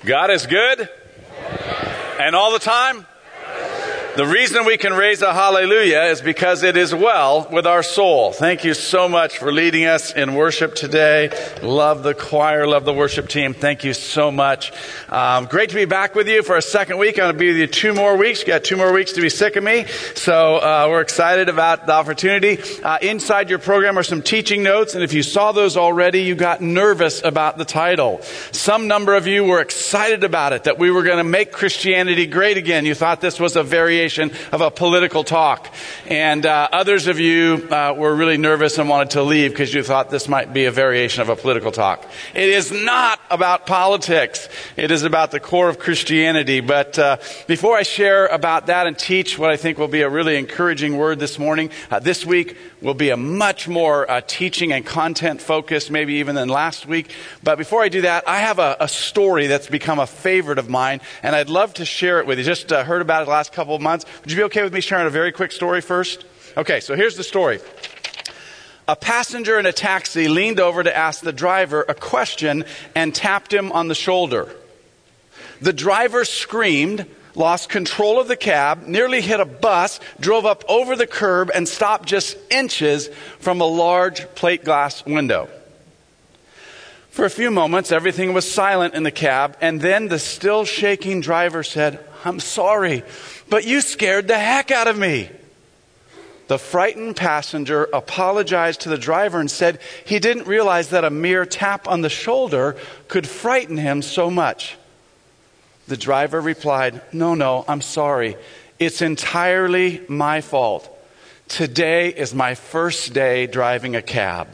God is good, and all the time. The reason we can raise a hallelujah is because it is well with our soul. Thank you so much for leading us in worship today. Love the choir, love the worship team. Thank you so much. Great to be back with you for a second week. I'm going to be with you 2 more weeks. You got 2 more weeks to be sick of me. So we're excited about the opportunity. Inside your program are some teaching notes, and if you saw those already, you got nervous about the title. Some number of you were excited about it, that we were going to make Christianity great again. You thought this was a variation of a political talk. And others of you were really nervous and wanted to leave because you thought this might be a variation of a political talk. It is not about politics. It is about the core of Christianity. But before I share about that and teach what I think will be a really encouraging word this morning, this week will be a much more teaching and content focused, maybe even than last week. But before I do that, I have a story that's become a favorite of mine, and I'd love to share it with you. Just heard about it the last couple of months. Would you be okay with me sharing a very quick story first? Okay, so here's the story. A passenger in a taxi leaned over to ask the driver a question and tapped him on the shoulder. The driver screamed, lost control of the cab, nearly hit a bus, drove up over the curb, and stopped just inches from a large plate glass window. For a few moments, everything was silent in the cab, and then the still shaking driver said, "I'm sorry, but you scared the heck out of me." The frightened passenger apologized to the driver and said he didn't realize that a mere tap on the shoulder could frighten him so much. The driver replied, No, I'm sorry. It's entirely my fault. Today is my first day driving a cab.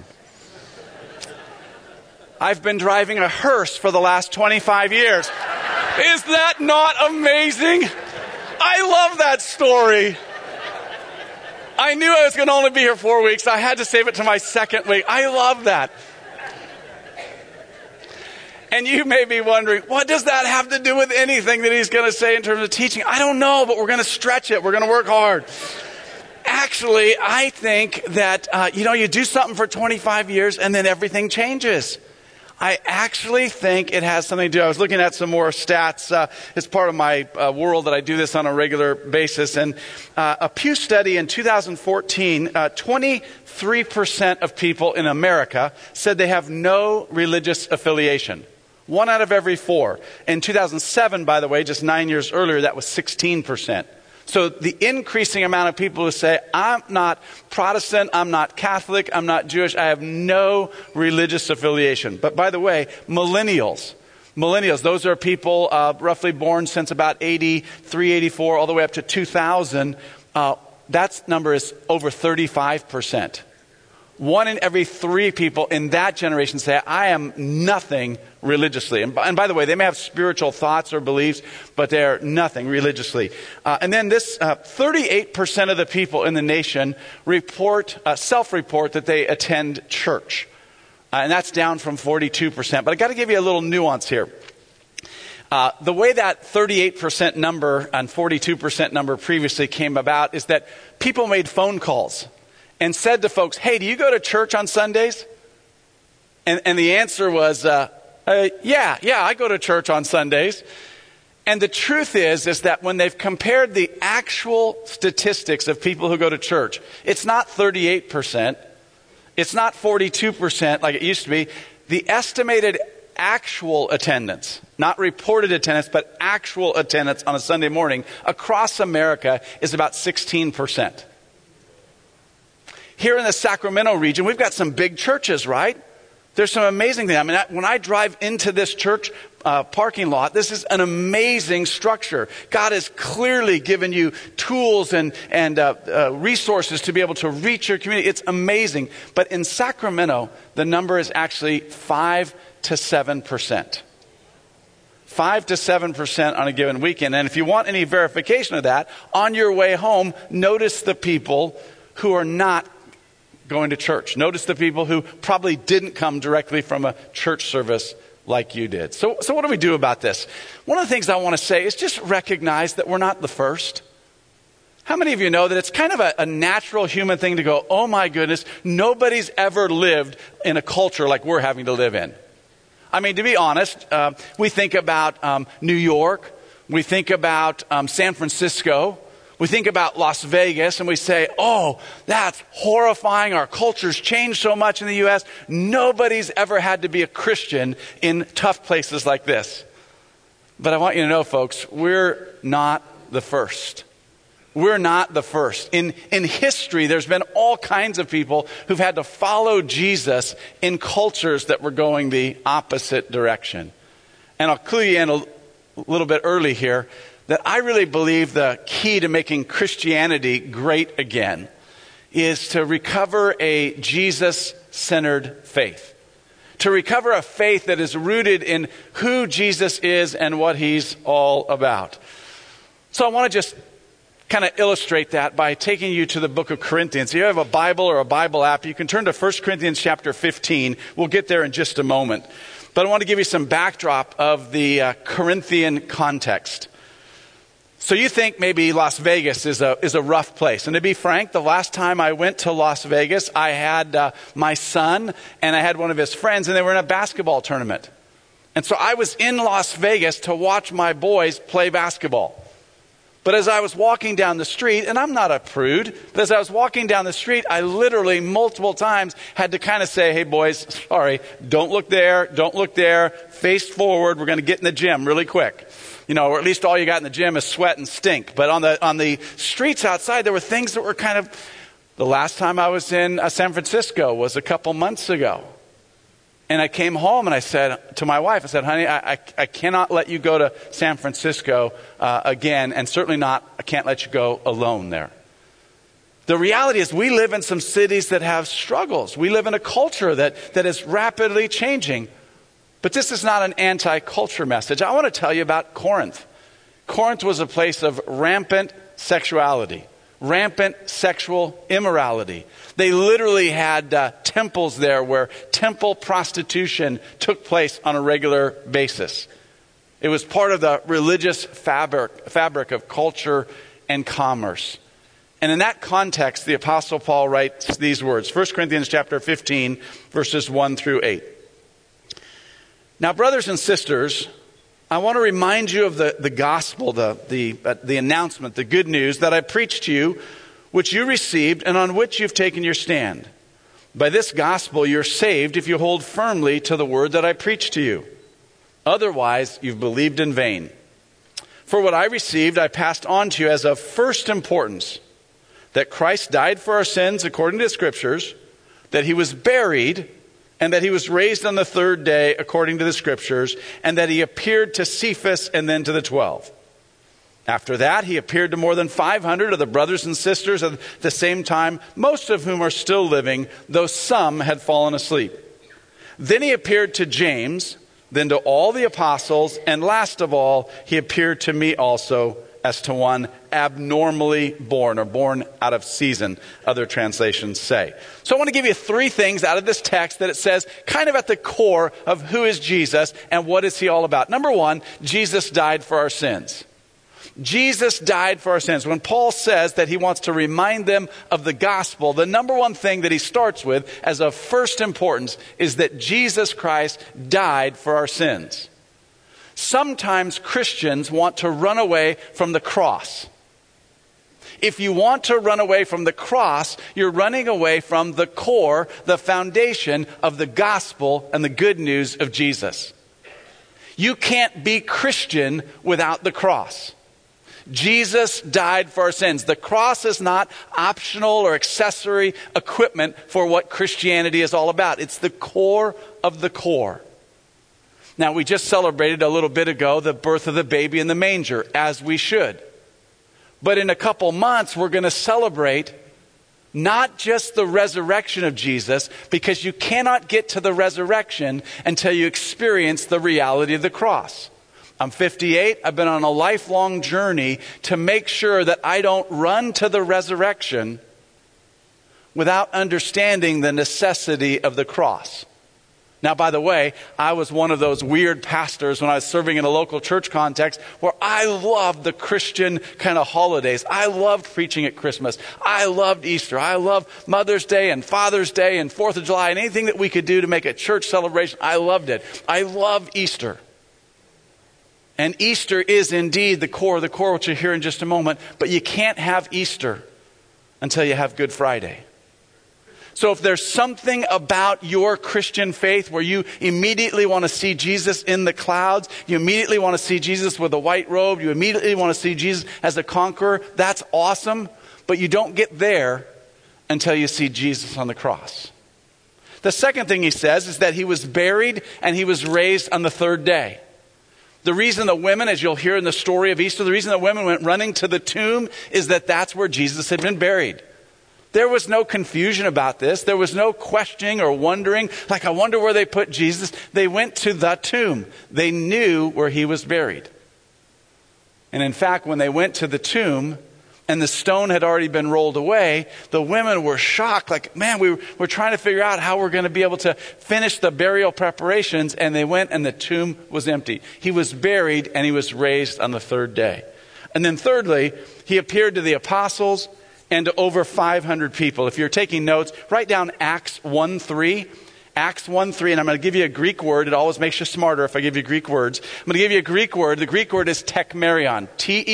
I've been driving a hearse for the last 25 years. Is that not amazing? I love that story. I knew I was going to only be here 4 weeks. I had to save it to my second week. I love that. And you may be wondering, what does that have to do with anything that he's going to say in terms of teaching? I don't know, but we're going to stretch it. We're going to work hard. Actually, I think that, you do something for 25 years and then everything changes. I actually think it has something to do. I was looking at some more stats. It's part of my world that I do this on a regular basis. And a Pew study in 2014, 23% of people in America said they have no religious affiliation. 1 out of every 4. In 2007, by the way, just 9 years earlier, that was 16%. So the increasing amount of people who say, I'm not Protestant, I'm not Catholic, I'm not Jewish, I have no religious affiliation. But by the way, millennials, those are people roughly born since about 83, 84, all the way up to 2000. That number is over 35%. 1 in every 3 people in that generation say, I am nothing religiously. And by the way, they may have spiritual thoughts or beliefs, but they're nothing religiously. And then this 38% of the people in the nation self-report that they attend church. And that's down from 42%. But I got to give you a little nuance here. The way that 38% number and 42% number previously came about is that people made phone calls and said to folks, hey, do you go to church on Sundays? And the answer was, yeah, I go to church on Sundays. And the truth is that when they've compared the actual statistics of people who go to church, it's not 38%, it's not 42% like it used to be. The estimated actual attendance, not reported attendance, but actual attendance on a Sunday morning across America is about 16%. Here in the Sacramento region, we've got some big churches, right? There's some amazing things. I mean, when I drive into this church parking lot, this is an amazing structure. God has clearly given you tools and resources to be able to reach your community. It's amazing. But in Sacramento, the number is actually 5 to 7%. 5 to 7% on a given weekend. And if you want any verification of that, on your way home, notice the people who are not going to church. Notice the people who probably didn't come directly from a church service like you did. So what do we do about this? One of the things I want to say is just recognize that we're not the first. How many of you know that it's kind of a natural human thing to go, oh my goodness, nobody's ever lived in a culture like we're having to live in. I mean, to be honest, we think about New York, we think about San Francisco, we think about Las Vegas, and we say, oh, that's horrifying. Our culture's changed so much in the U.S. Nobody's ever had to be a Christian in tough places like this. But I want you to know, folks, we're not the first. We're not the first. In history, there's been all kinds of people who've had to follow Jesus in cultures that were going the opposite direction. And I'll clue you in a little bit early here that I really believe the key to making Christianity great again is to recover a Jesus-centered faith. To recover a faith that is rooted in who Jesus is and what he's all about. So I want to just kind of illustrate that by taking you to the book of Corinthians. If you have a Bible or a Bible app, you can turn to 1 Corinthians chapter 15. We'll get there in just a moment. But I want to give you some backdrop of the Corinthian context. So you think maybe Las Vegas is a rough place. And to be frank, the last time I went to Las Vegas, I had my son and I had one of his friends, and they were in a basketball tournament. And so I was in Las Vegas to watch my boys play basketball. But as I was walking down the street, and I'm not a prude, but as I was walking down the street, I literally multiple times had to kind of say, hey boys, sorry, don't look there, face forward, we're going to get in the gym really quick. You know, or at least all you got in the gym is sweat and stink. But on the streets outside, there were things that were kind of, the last time I was in San Francisco was a couple months ago. And I came home and I said to my wife, I said, honey, I cannot let you go to San Francisco again, and certainly I can't let you go alone there. The reality is we live in some cities that have struggles. We live in a culture that is rapidly changing. But this is not an anti-culture message. I want to tell you about Corinth. Corinth was a place of rampant sexuality, rampant sexual immorality. They literally had temples there where temple prostitution took place on a regular basis. It was part of the religious fabric of culture and commerce. And in that context, the Apostle Paul writes these words, 1 Corinthians chapter 15, verses 1 through 8. Now, brothers and sisters, I want to remind you of the gospel, the announcement, the good news that I preached to you, which you received and on which you've taken your stand. By this gospel you're saved if you hold firmly to the word that I preached to you. Otherwise, you've believed in vain. For what I received, I passed on to you as of first importance, that Christ died for our sins according to the Scriptures, that he was buried, and that he was raised on the third day according to the Scriptures, and that he appeared to Cephas and then to the 12. After that, he appeared to more than 500 of the brothers and sisters at the same time, most of whom are still living, though some had fallen asleep. Then he appeared to James, then to all the apostles, and last of all, he appeared to me also as to one abnormally born, or born out of season, other translations say. So I want to give you three things out of this text that it says kind of at the core of who is Jesus and what is he all about. Number one, Jesus died for our sins. Jesus died for our sins. When Paul says that he wants to remind them of the gospel, the number one thing that he starts with as of first importance is that Jesus Christ died for our sins. Sometimes Christians want to run away from the cross. If you want to run away from the cross, you're running away from the core, the foundation of the gospel and the good news of Jesus. You can't be Christian without the cross. Jesus died for our sins. The cross is not optional or accessory equipment for what Christianity is all about. It's the core of the core. Now, we just celebrated a little bit ago the birth of the baby in the manger, as we should. But in a couple months, we're going to celebrate not just the resurrection of Jesus, because you cannot get to the resurrection until you experience the reality of the cross. I'm 58. I've been on a lifelong journey to make sure that I don't run to the resurrection without understanding the necessity of the cross. Now, by the way, I was one of those weird pastors when I was serving in a local church context where I loved the Christian kind of holidays. I loved preaching at Christmas. I loved Easter. I loved Mother's Day and Father's Day and 4th of July and anything that we could do to make a church celebration. I loved it. I love Easter. And Easter is indeed the core, which you'll hear in just a moment. But you can't have Easter until you have Good Friday. So if there's something about your Christian faith where you immediately want to see Jesus in the clouds, you immediately want to see Jesus with a white robe, you immediately want to see Jesus as a conqueror, that's awesome. But you don't get there until you see Jesus on the cross. The second thing he says is that he was buried and he was raised on the third day. The reason the women, as you'll hear in the story of Easter, the reason the women went running to the tomb is that that's where Jesus had been buried. There was no confusion about this. There was no questioning or wondering, like, I wonder where they put Jesus. They went to the tomb. They knew where he was buried. And in fact, when they went to the tomb and the stone had already been rolled away, the women were shocked, like, man, we're trying to figure out how we're going to be able to finish the burial preparations. And they went and the tomb was empty. He was buried and he was raised on the third day. And then thirdly, he appeared to the apostles and to over 500 people. If you're taking notes, write down Acts 1:3. Acts 1:3, and I'm going to give you a Greek word. It always makes you smarter if I give you Greek words. I'm going to give you a Greek word. The Greek word is tekmerion.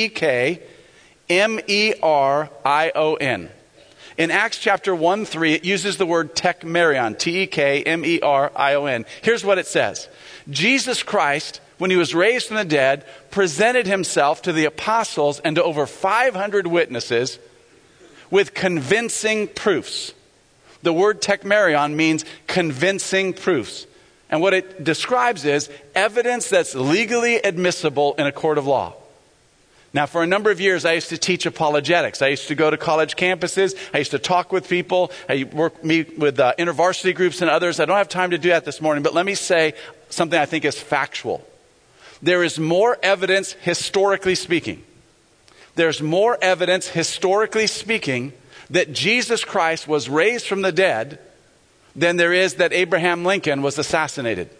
Tekmerion. In Acts chapter 1:3, it uses the word tekmerion. Tekmerion. Here's what it says. Jesus Christ, when he was raised from the dead, presented himself to the apostles and to over 500 witnesses with convincing proofs. The word tekmerion means convincing proofs. And what it describes is evidence that's legally admissible in a court of law. Now, for a number of years, I used to teach apologetics. I used to go to college campuses. I used to talk with people. I meet with intervarsity groups and others. I don't have time to do that this morning, but let me say something I think is factual. There is more evidence, historically speaking. There's more evidence, historically speaking, that Jesus Christ was raised from the dead than there is that Abraham Lincoln was assassinated.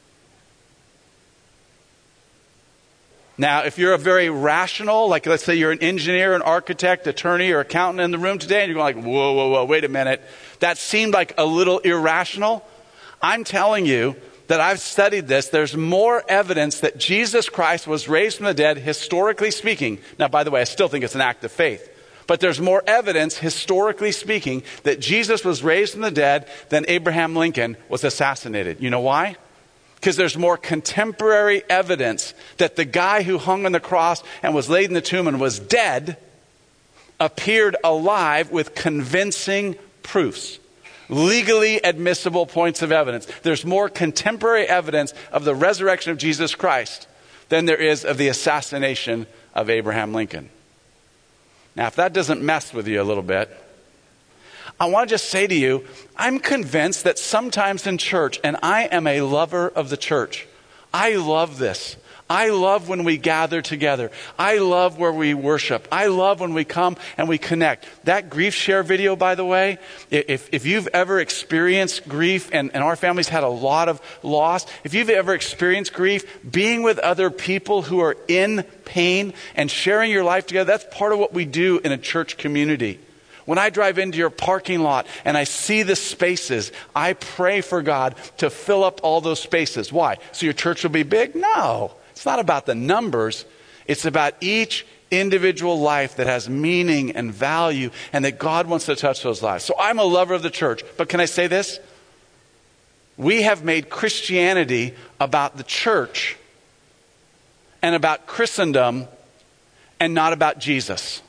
Now, if you're a very rational, like let's say you're an engineer, an architect, attorney, or accountant in the room today, and you're going like, whoa, wait a minute. That seemed like a little irrational. I'm telling you that I've studied this. There's more evidence that Jesus Christ was raised from the dead, historically speaking. Now, by the way, I still think it's an act of faith. But there's more evidence, historically speaking, that Jesus was raised from the dead than Abraham Lincoln was assassinated. You know why? Because there's more contemporary evidence that the guy who hung on the cross and was laid in the tomb and was dead appeared alive with convincing proofs. Legally admissible points of evidence. There's more contemporary evidence of the resurrection of Jesus Christ than there is of the assassination of Abraham Lincoln. Now, if that doesn't mess with you a little bit, I want to just say to you, I'm convinced that sometimes in church, and I am a lover of the church, I love this. I love when we gather together. I love where we worship. I love when we come and we connect. That grief share video, by the way, if you've ever experienced grief, and our family's had a lot of loss, if you've ever experienced grief, being with other people who are in pain and sharing your life together, that's part of what we do in a church community. When I drive into your parking lot and I see the spaces, I pray for God to fill up all those spaces. Why? So your church will be big? No. It's not about the numbers. It's about each individual life that has meaning and value and that God wants to touch those lives. So I'm a lover of the church. But can I say this? We have made Christianity about the church and about Christendom and not about Jesus.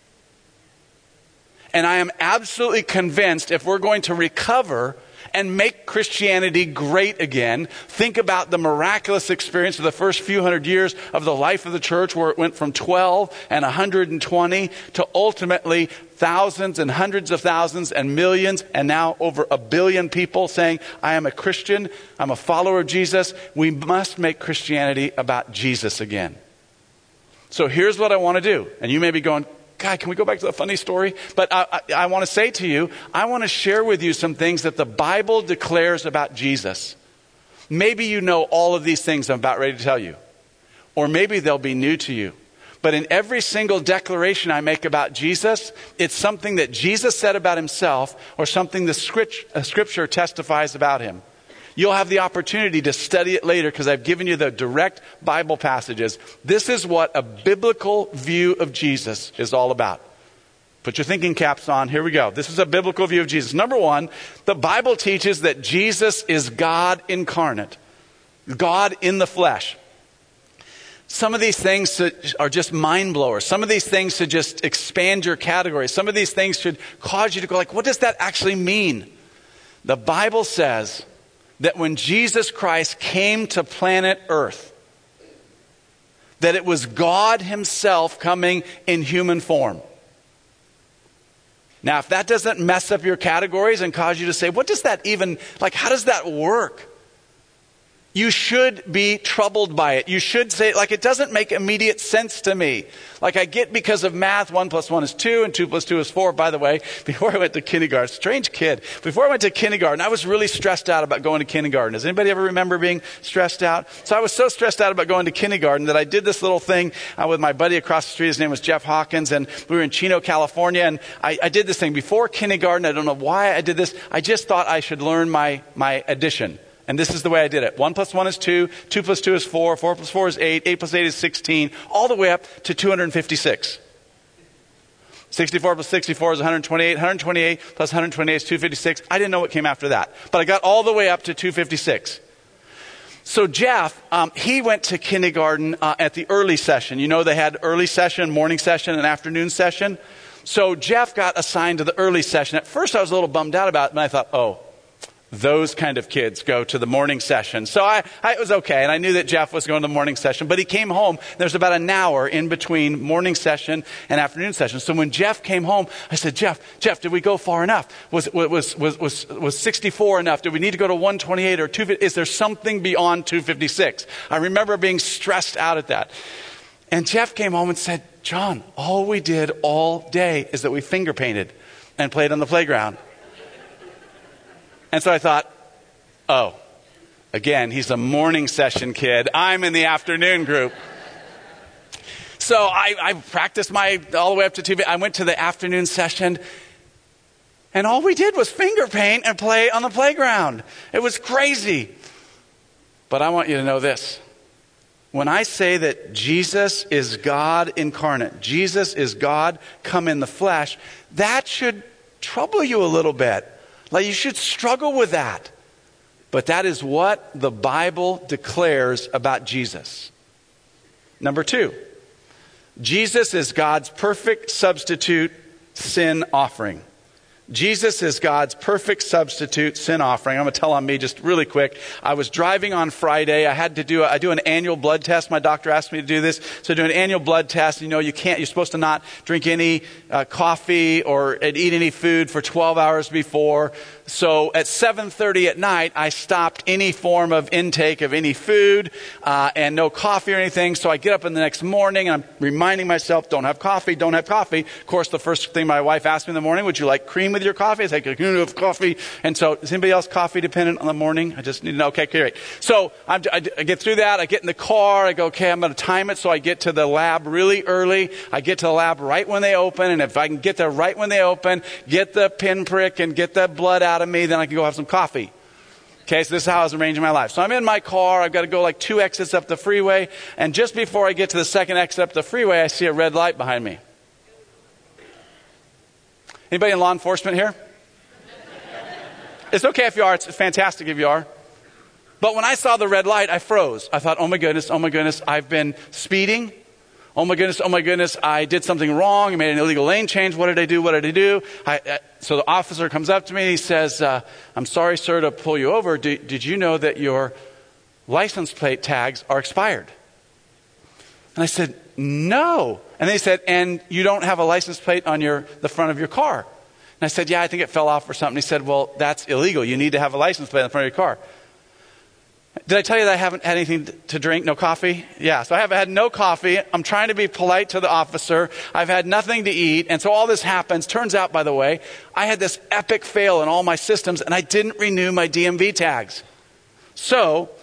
And I am absolutely convinced if we're going to recover and make Christianity great again, think about the miraculous experience of the first few hundred years of the life of the church, where it went from 12 and 120 to ultimately thousands and hundreds of thousands and millions and now over 1 billion people saying, I am a Christian, I'm a follower of Jesus. We must make Christianity about Jesus again. So here's what I want to do. And you may be going, God, can we go back to the funny story? But I want to say to you, I want to share with you some things that the Bible declares about Jesus. Maybe you know all of these things I'm about ready to tell you. Or maybe they'll be new to you. But in every single declaration I make about Jesus, it's something that Jesus said about himself or something the scripture testifies about him. You'll have the opportunity to study it later because I've given you the direct Bible passages. This is what a biblical view of Jesus is all about. Put your thinking caps on. Here we go. This is a biblical view of Jesus. Number one, the Bible teaches that Jesus is God incarnate, God in the flesh. Some of these things are just mind blowers. Some of these things should just expand your category. Some of these things should cause you to go like, what does that actually mean? The Bible says that when Jesus Christ came to planet Earth, that it was God himself coming in human form. Now, if that doesn't mess up your categories and cause you to say, what does that even, like, how does that work? You should be troubled by it. You should say, like, it doesn't make immediate sense to me. Like, I get because of math, 1 + 1 is 2, and 2 + 2 is 4. By the way, before I went to kindergarten, strange kid. Before I went to kindergarten, I was really stressed out about going to kindergarten. Does anybody ever remember being stressed out? So I was so stressed out about going to kindergarten that I did this little thing with my buddy across the street. His name was Jeff Hawkins, and we were in Chino, California. And I did this thing before kindergarten. I don't know why I did this. I just thought I should learn my addition. And this is the way I did it. 1 + 1 is 2, 2 + 2 is 4, 4 + 4 is 8, 8 + 8 is 16, all the way up to 256. 64 + 64 is 128, 128 + 128 is 256. I didn't know what came after that, but I got all the way up to 256. So Jeff, he went to kindergarten at the early session. You know they had early session, morning session, and afternoon session. So Jeff got assigned to the early session. At first I was a little bummed out about it, and I thought, oh, those kind of kids go to the morning session. So it was okay. And I knew that Jeff was going to the morning session, but he came home. There's about an hour in between morning session and afternoon session. So when Jeff came home, I said, Jeff, did we go far enough? Was 64 enough? Did we need to go to 128 or 250? Is there something beyond 256? I remember being stressed out at that. And Jeff came home and said, John, all we did all day is that we finger painted and played on the playground. And so I thought, oh, again, he's a morning session kid. I'm in the afternoon group. So I practiced all the way up to 2. I went to the afternoon session, and all we did was finger paint and play on the playground. It was crazy. But I want you to know this. When I say that Jesus is God incarnate, Jesus is God come in the flesh, that should trouble you a little bit. Like you should struggle with that. But that is what the Bible declares about Jesus. Number 2, Jesus is God's perfect substitute sin offering. Jesus is God's perfect substitute sin offering. I'm going to tell on me just really quick. I was driving on Friday. I do an annual blood test. My doctor asked me to do this. So I do an annual blood test. You know, you're supposed to not drink any coffee or eat any food for 12 hours before. So at 7:30 at night, I stopped any form of intake of any food and no coffee or anything. So I get up in the next morning and I'm reminding myself, don't have coffee, don't have coffee. Of course, the first thing my wife asked me in the morning, would you like cream with your coffee? I was like, you have coffee. And so is anybody else coffee dependent on the morning? I just need to know. Okay, great. So I get through that. I get in the car. I go, okay, I'm going to time it. So I get to the lab really early. I get to the lab right when they open. And if I can get there right when they open, get the pinprick and get the blood out of me, then I can go have some coffee. Okay, so this is how I was arranging my life. So I'm in my car. I've got to go like 2 exits up the freeway. And just before I get to the second exit up the freeway, I see a red light behind me. Anybody in law enforcement here? It's okay if you are. It's fantastic if you are. But when I saw the red light, I froze. I thought, oh my goodness, I've been speeding. Oh my goodness, I did something wrong. I made an illegal lane change. What did I do? So the officer comes up to me. He says, I'm sorry, sir, to pull you over. Did you know that your license plate tags are expired? And I said, no. And they said, and you don't have a license plate on the front of your car. And I said, yeah, I think it fell off or something. He said, well, that's illegal. You need to have a license plate on the front of your car. Did I tell you that I haven't had anything to drink? No coffee? Yeah, so I haven't had no coffee. I'm trying to be polite to the officer. I've had nothing to eat. And so all this happens. Turns out, by the way, I had this epic fail in all my systems and I didn't renew my DMV tags. So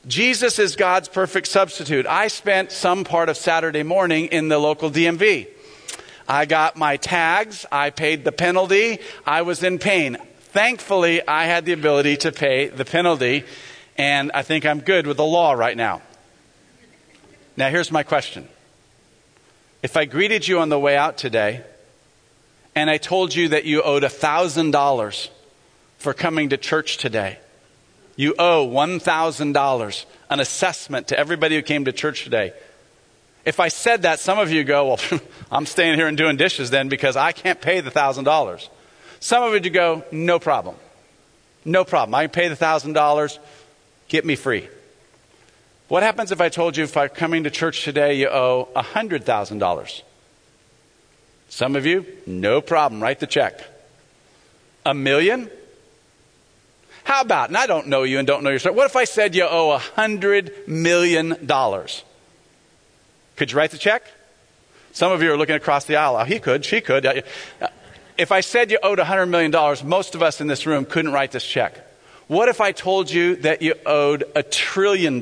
Jesus is God's perfect substitute. I spent some part of Saturday morning in the local DMV. I got my tags. I paid the penalty. I was in pain. Thankfully, I had the ability to pay the penalty, and I think I'm good with the law right now. Now, here's my question. If I greeted you on the way out today, and I told you that you owed $1,000 for coming to church today, you owe $1,000, an assessment to everybody who came to church today. If I said that, some of you go, well, I'm staying here and doing dishes then because I can't pay the $1,000. Some of you go, no problem. No problem. I can pay the $1,000. Get me free. What happens if I told you if I'm coming to church today, you owe $100,000? Some of you, no problem. Write the check. $1 million? How about, and I don't know you and don't know your story, what if I said you owe $100 million? Could you write the check? Some of you are looking across the aisle. Oh, he could, she could. If I said you owed $100 million, most of us in this room couldn't write this check. What if I told you that you owed $1 trillion?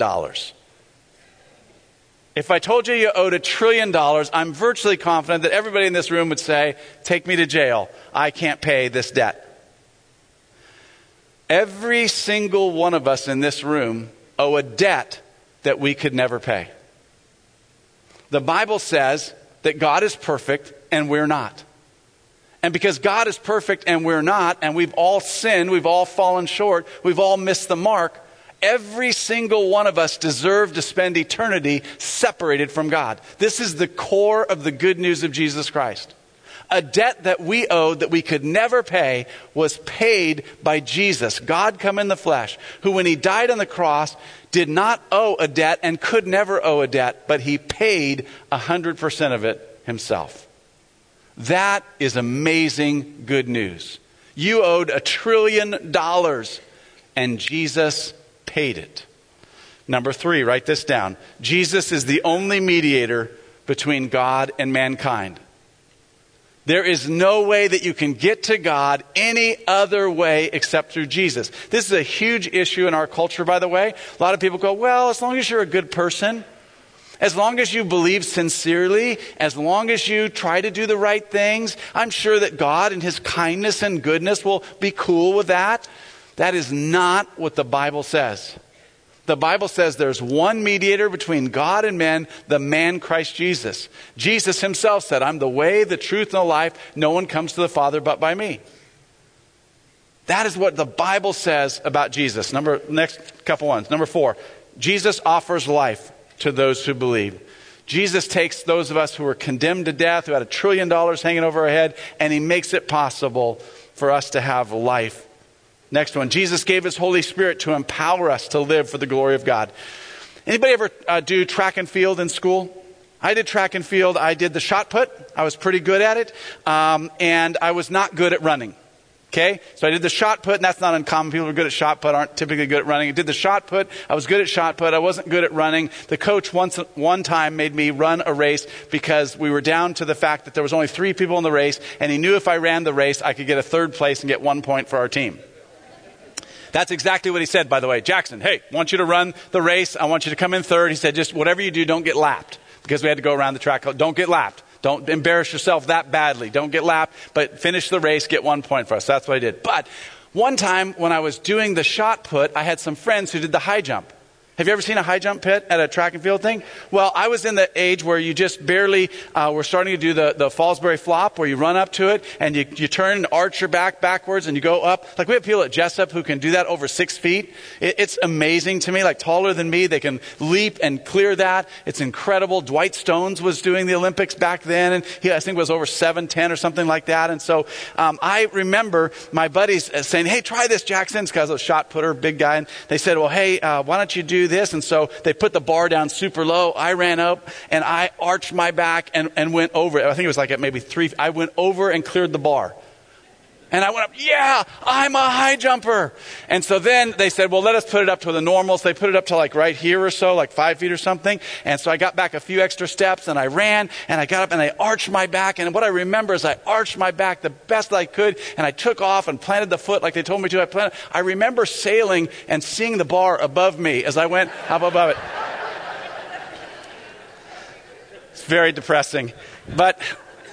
If I told you you owed $1 trillion, I'm virtually confident that everybody in this room would say, take me to jail. I can't pay this debt. Every single one of us in this room owe a debt that we could never pay. The Bible says that God is perfect and we're not. And because God is perfect and we're not, and we've all sinned, we've all fallen short, we've all missed the mark, every single one of us deserve to spend eternity separated from God. This is the core of the good news of Jesus Christ. A debt that we owed that we could never pay was paid by Jesus, God come in the flesh, who when he died on the cross did not owe a debt and could never owe a debt, but he paid 100% of it himself. That is amazing good news. You owed $1 trillion and Jesus paid it. Number 3, write this down. Jesus is the only mediator between God and mankind. There is no way that you can get to God any other way except through Jesus. This is a huge issue in our culture, by the way. A lot of people go, well, as long as you're a good person, as long as you believe sincerely, as long as you try to do the right things, I'm sure that God in his kindness and goodness will be cool with that. That is not what the Bible says. The Bible says there's one mediator between God and men, the man Christ Jesus. Jesus himself said, I'm the way, the truth, and the life. No one comes to the Father but by me. That is what the Bible says about Jesus. Next couple ones. Number 4, Jesus offers life to those who believe. Jesus takes those of us who were condemned to death, who had $1 trillion hanging over our head, and he makes it possible for us to have life. Next one, Jesus gave his Holy Spirit to empower us to live for the glory of God. Anybody ever do track and field in school? I did track and field. I did the shot put. I was pretty good at it. And I was not good at running. Okay, so I did the shot put, and that's not uncommon. People who are good at shot put aren't typically good at running. I did the shot put. I was good at shot put. I wasn't good at running. The coach one time made me run a race because we were down to the fact that there was only 3 people in the race, and he knew if I ran the race, I could get a 3rd place and get 1 point for our team. That's exactly what he said, by the way. Jackson, hey, I want you to run the race. I want you to come in 3rd. He said, just whatever you do, don't get lapped, because we had to go around the track. Don't get lapped. Don't embarrass yourself that badly. Don't get lapped, but finish the race, get 1 point for us. That's what I did. But one time when I was doing the shot put, I had some friends who did the high jump. Have you ever seen a high jump pit at a track and field thing? Well, I was in the age where you just barely were starting to do the Fallsbury flop, where you run up to it and you turn and arch your back backwards and you go up. Like, we have people at Jessup who can do that over 6 feet. It's amazing to me, like taller than me. They can leap and clear that. It's incredible. Dwight Stones was doing the Olympics back then, and he, I think, was over 7'10" or something like that. And so I remember my buddies saying, hey, try this, Jackson, because I was a shot putter, big guy. And they said, well, hey, why don't you do this? And so they put the bar down super low. I ran up and I arched my back and went over it. I think it was like at maybe 3. I went over and cleared the bar. And I went up, yeah, I'm a high jumper. And so then they said, well, let us put it up to the normal. So they put it up to like right here or so, like 5 feet or something. And so I got back a few extra steps and I ran and I got up and I arched my back. And what I remember is I arched my back the best I could and I took off and planted the foot like they told me to. I remember sailing and seeing the bar above me as I went up above it. It's very depressing. But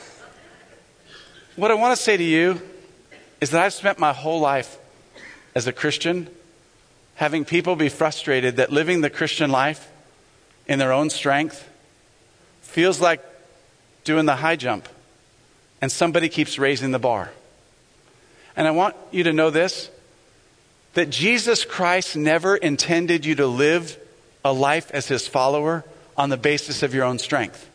what I want to say to you is that I've spent my whole life as a Christian having people be frustrated that living the Christian life in their own strength feels like doing the high jump, and somebody keeps raising the bar. And I want you to know this, that Jesus Christ never intended you to live a life as his follower on the basis of your own strength.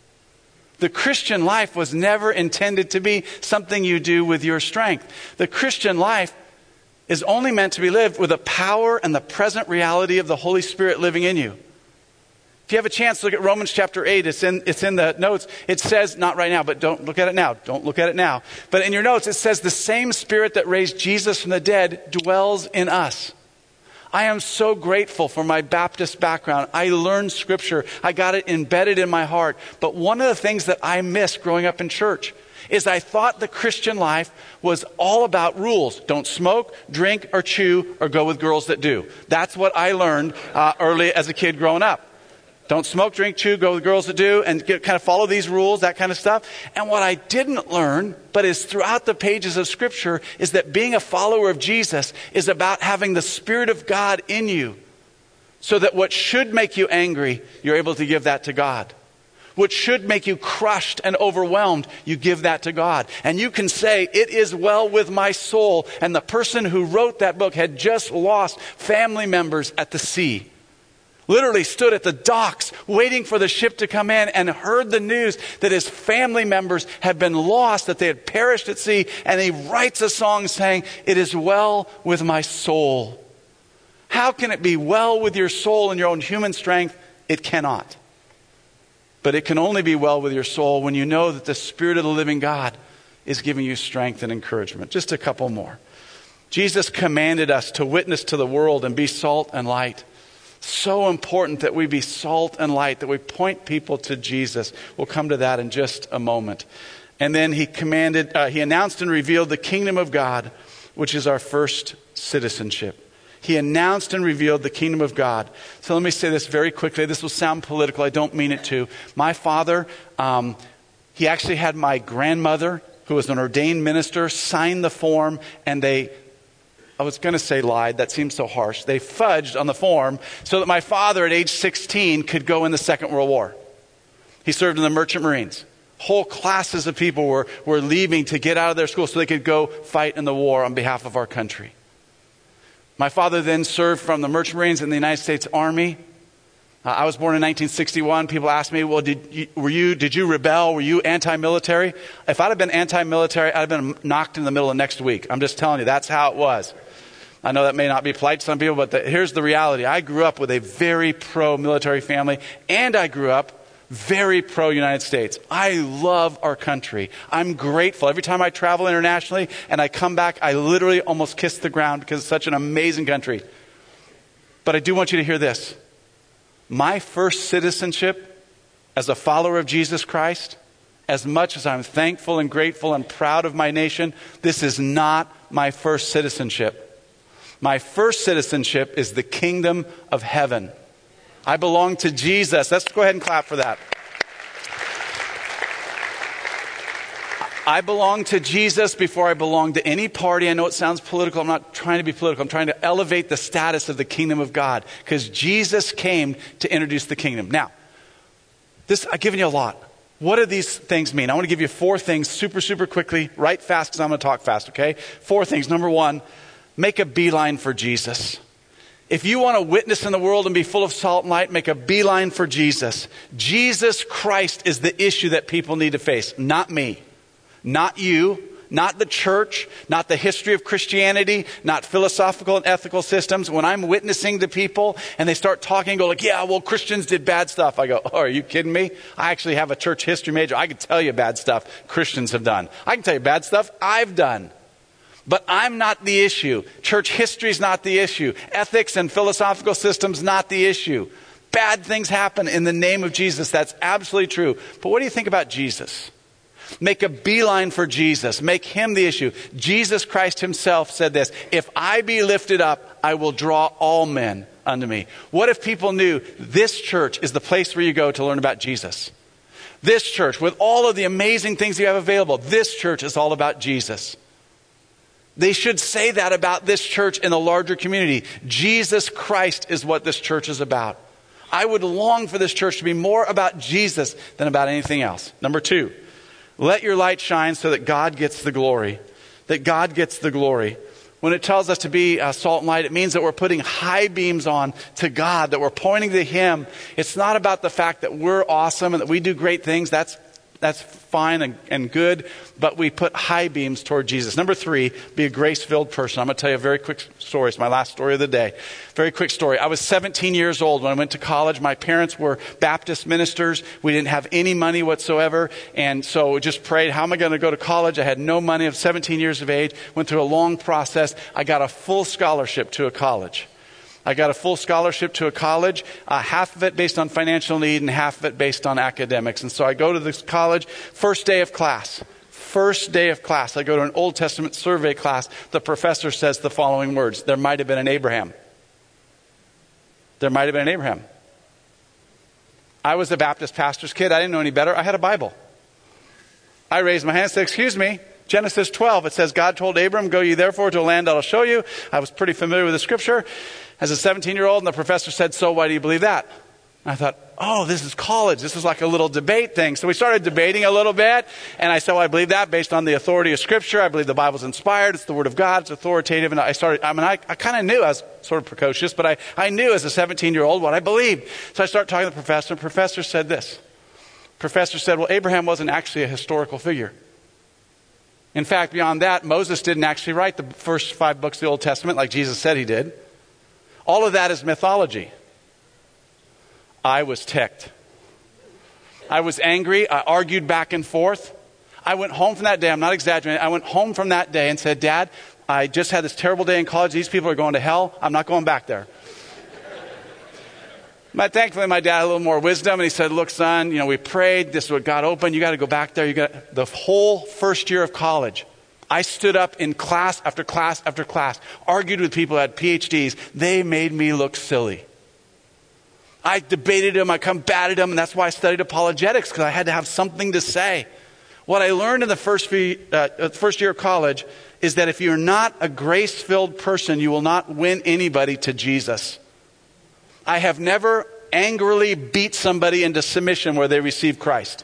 The Christian life was never intended to be something you do with your strength. The Christian life is only meant to be lived with the power and the present reality of the Holy Spirit living in you. If you have a chance, look at Romans chapter 8. It's in the notes. It says, not right now, but don't look at it now. Don't look at it now. But in your notes, it says, the same Spirit that raised Jesus from the dead dwells in us. I am so grateful for my Baptist background. I learned Scripture. I got it embedded in my heart. But one of the things that I missed growing up in church is I thought the Christian life was all about rules. Don't smoke, drink, or chew, or go with girls that do. That's what I learned early as a kid growing up. Don't smoke, drink, chew, go with girls that do, and kind of follow these rules, that kind of stuff. And what I didn't learn, but is throughout the pages of Scripture, is that being a follower of Jesus is about having the Spirit of God in you, so that what should make you angry, you're able to give that to God. What should make you crushed and overwhelmed, you give that to God. And you can say, it is well with my soul. And the person who wrote that book had just lost family members at the sea. Literally stood at the docks waiting for the ship to come in and heard the news that his family members had been lost, that they had perished at sea. And he writes a song saying, it is well with my soul. How can it be well with your soul and your own human strength? It cannot. But it can only be well with your soul when you know that the Spirit of the living God is giving you strength and encouragement. Just a couple more. Jesus commanded us to witness to the world and be salt and light. So important that we be salt and light, that we point people to Jesus. We'll come to that in just a moment. And then he announced and revealed the kingdom of God, which is our first citizenship. He announced and revealed the kingdom of God. So let me say this very quickly. This will sound political. I don't mean it to. My father, he actually had my grandmother, who was an ordained minister, sign the form, and I was going to say lied. That seems so harsh. They fudged on the form so that my father at age 16 could go in the Second World War. He served in the Merchant Marines. Whole classes of people were leaving to get out of their school so they could go fight in the war on behalf of our country. My father then served from the Merchant Marines in the United States Army. I was born in 1961. People ask me, well, did you rebel? Were you anti-military? If I'd have been anti-military, I'd have been knocked in the middle of next week. I'm just telling you, that's how it was. I know that may not be polite to some people, but here's the reality. I grew up with a very pro-military family, and I grew up very pro-United States. I love our country. I'm grateful. Every time I travel internationally and I come back, I literally almost kiss the ground because it's such an amazing country. But I do want you to hear this. My first citizenship as a follower of Jesus Christ, as much as I'm thankful and grateful and proud of my nation, this is not my first citizenship. My first citizenship is the kingdom of heaven. I belong to Jesus. Let's go ahead and clap for that. I belong to Jesus before I belong to any party. I know it sounds political. I'm not trying to be political. I'm trying to elevate the status of the kingdom of God because Jesus came to introduce the kingdom. Now, I've given you a lot. What do these things mean? I want to give you 4 things super quickly, right fast because I'm going to talk fast, okay? 4 things. Number 1, make a beeline for Jesus. If you want to witness in the world and be full of salt and light, make a beeline for Jesus. Jesus Christ is the issue that people need to face, not me, not you, not the church, not the history of Christianity, not philosophical and ethical systems. When I'm witnessing to people and they start talking and go like, yeah, well, Christians did bad stuff. I go, oh, are you kidding me? I actually have a church history major. I can tell you bad stuff Christians have done. I can tell you bad stuff I've done. But I'm not the issue. Church history is not the issue. Ethics and philosophical systems not the issue. Bad things happen in the name of Jesus. That's absolutely true. But what do you think about Jesus? Make a beeline for Jesus. Make him the issue. Jesus Christ himself said this, if I be lifted up, I will draw all men unto me. What if people knew this church is the place where you go to learn about Jesus? This church, with all of the amazing things you have available, this church is all about Jesus. They should say that about this church in the larger community. Jesus Christ is what this church is about. I would long for this church to be more about Jesus than about anything else. Number 2, let your light shine so that God gets the glory. That God gets the glory. When it tells us to be salt and light, it means that we're putting high beams on to God, that we're pointing to him. It's not about the fact that we're awesome and that we do great things. That's fine and good, but we put high beams toward Jesus. Number 3, be a grace-filled person. I'm going to tell you a very quick story. It's my last story of the day. Very quick story. I was 17 years old when I went to college. My parents were Baptist ministers. We didn't have any money whatsoever, and so just prayed, how am I going to go to college? I had no money. I was 17 years of age. Went through a long process. I got a full scholarship to a college. Half of it based on financial need and half of it based on academics. And so I go to this college, first day of class, I go to an Old Testament survey class. The professor says the following words, there might have been an Abraham. I was a Baptist pastor's kid. I didn't know any better. I had a Bible. I raised my hand and said, excuse me. Genesis 12, it says, God told Abram, go ye therefore to a land that I'll show you. I was pretty familiar with the scripture as a 17-year-old, and the professor said, so why do you believe that? And I thought, oh, this is college. This is like a little debate thing. So we started debating a little bit, and I said, well, I believe that based on the authority of scripture. I believe the Bible's inspired. It's the word of God. It's authoritative. And I kind of knew. I was sort of precocious, but I knew as a 17-year-old what I believed. So I started talking to the professor, and the professor said this. Professor said, well, Abraham wasn't actually a historical figure. In fact, beyond that, Moses didn't actually write the first 5 books of the Old Testament like Jesus said he did. All of that is mythology. I was ticked. I was angry. I argued back and forth. I went home from that day. I'm not exaggerating. I went home from that day and said, Dad, I just had this terrible day in college. These people are going to hell. I'm not going back there. But thankfully, my dad had a little more wisdom, and he said, look, son, we prayed. This is what God opened. You got to go back there. The whole first year of college, I stood up in class after class after class, argued with people who had PhDs. They made me look silly. I debated them. I combated them, and that's why I studied apologetics, because I had to have something to say. What I learned in the first year of college is that if you're not a grace-filled person, you will not win anybody to Jesus. I have never angrily beat somebody into submission where they receive Christ.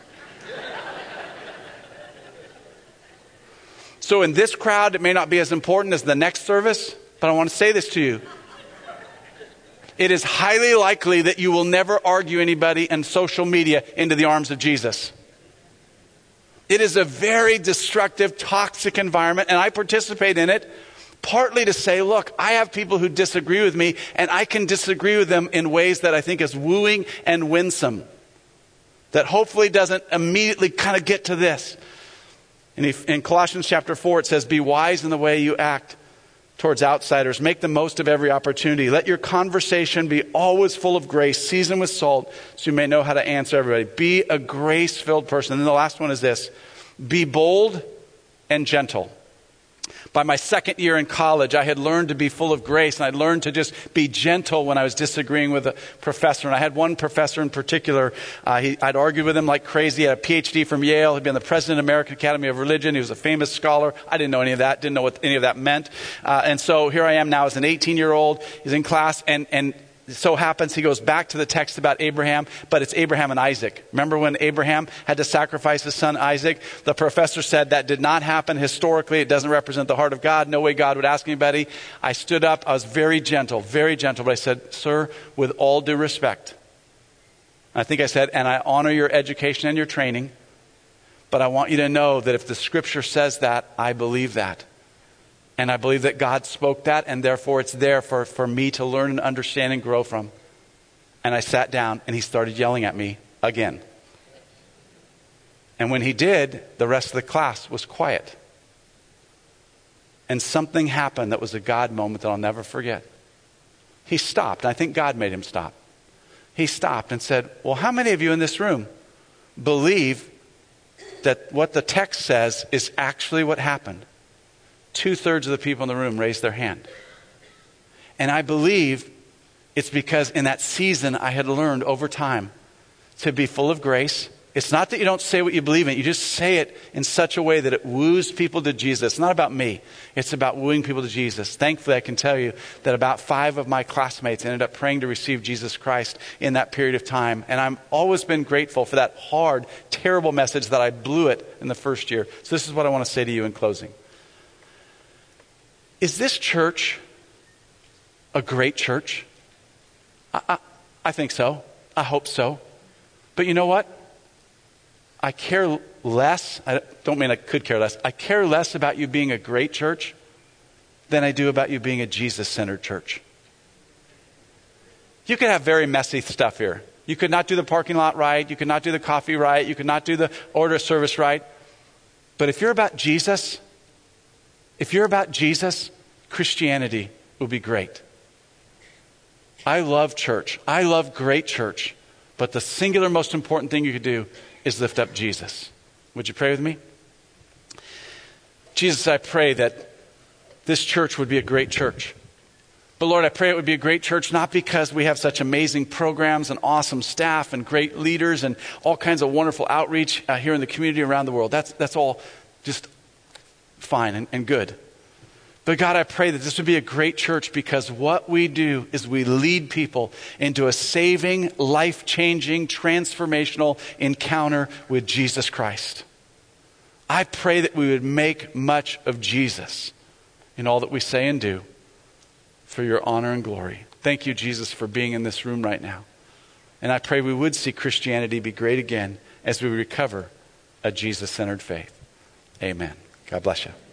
So in this crowd, it may not be as important as the next service, but I want to say this to you. It is highly likely that you will never argue anybody in social media into the arms of Jesus. It is a very destructive, toxic environment, and I participate in it. Partly to say, look, I have people who disagree with me, and I can disagree with them in ways that I think is wooing and winsome. That hopefully doesn't immediately kind of get to this. In Colossians chapter 4, it says, be wise in the way you act towards outsiders. Make the most of every opportunity. Let your conversation be always full of grace, seasoned with salt, so you may know how to answer everybody. Be a grace-filled person. And then the last one is this. Be bold and gentle. By my second year in college, I had learned to be full of grace, and I'd learned to just be gentle when I was disagreeing with a professor. And I had one professor in particular, I'd argued with him like crazy. He had a PhD from Yale. He'd been the president of the American Academy of Religion. He was a famous scholar. I didn't know any of that, didn't know what any of that meant. And so here I am now as an 18-year-old. He's in class, and it so happens he goes back to the text about Abraham, but it's Abraham and Isaac. Remember when Abraham had to sacrifice his son Isaac? The professor said that did not happen historically. It doesn't represent the heart of God. No way God would ask anybody. I stood up. I was very gentle, but I said, sir, with all due respect. I think I said, and I honor your education and your training, but I want you to know that if the scripture says that, I believe that. And I believe that God spoke that, and therefore it's there for me to learn and understand and grow from. And I sat down, and he started yelling at me again. And when he did, the rest of the class was quiet. And something happened that was a God moment that I'll never forget. He stopped. I think God made him stop. He stopped and said, well, how many of you in this room believe that what the text says is actually what happened? 2/3 of the people in the room raised their hand. And I believe it's because in that season I had learned over time to be full of grace. It's not that you don't say what you believe in. You just say it in such a way that it woos people to Jesus. It's not about me. It's about wooing people to Jesus. Thankfully, I can tell you that about 5 of my classmates ended up praying to receive Jesus Christ in that period of time. And I've always been grateful for that hard, terrible message that I blew it in the first year. So this is what I want to say to you in closing. Is this church a great church? I think so. I hope so. But you know what? I care less. I don't mean I could care less. I care less about you being a great church than I do about you being a Jesus-centered church. You could have very messy stuff here. You could not do the parking lot right. You could not do the coffee right. You could not do the order of service right. But if you're about Jesus, Christianity will be great. I love church. I love great church. But the singular most important thing you could do is lift up Jesus. Would you pray with me? Jesus, I pray that this church would be a great church. But Lord, I pray it would be a great church not because we have such amazing programs and awesome staff and great leaders and all kinds of wonderful outreach here in the community around the world. That's all just fine and good. But God, I pray that this would be a great church because what we do is we lead people into a saving, life-changing, transformational encounter with Jesus Christ. I pray that we would make much of Jesus in all that we say and do for your honor and glory. Thank you, Jesus, for being in this room right now. And I pray we would see Christianity be great again as we recover a Jesus-centered faith. Amen. God bless you.